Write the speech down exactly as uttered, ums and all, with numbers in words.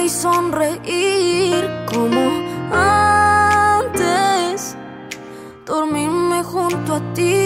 y sonreír como antes, dormirme junto a ti